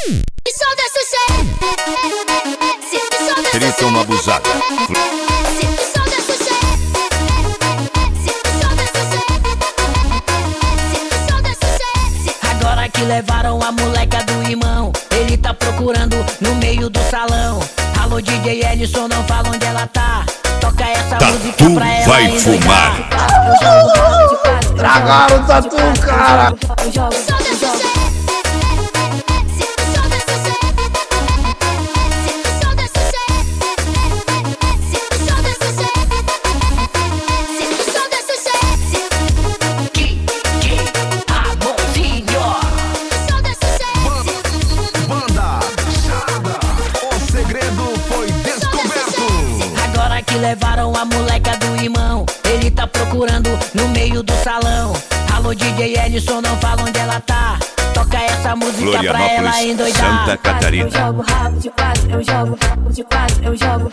Trita uma abusada. Agora que levaram a moleca do irmão, ele tá procurando no meio do salão. Alô DJ Ellison, não fala onde ela tá. Toca essa música pra ela vai fumar. Tragaram o tatu, cara. Levaram a moleca do irmão, ele tá procurando no meio do salão. Alô DJ Ellison, não fala onde ela tá. Toca essa música pra ela endoidar. Santa Catarina. Eu jogo rabo de quatro, eu jogo rabo de quatro, eu jogo.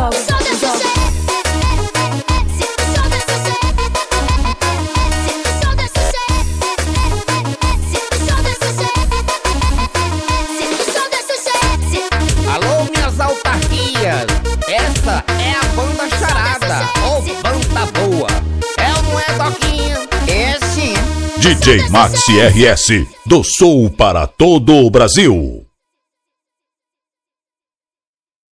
Alô, minhas autarquias, essa é a banda Charada, ou banda boa. É ou não é, Doquinha? É sim. DJ Maxi RS, do Sul para todo o Brasil.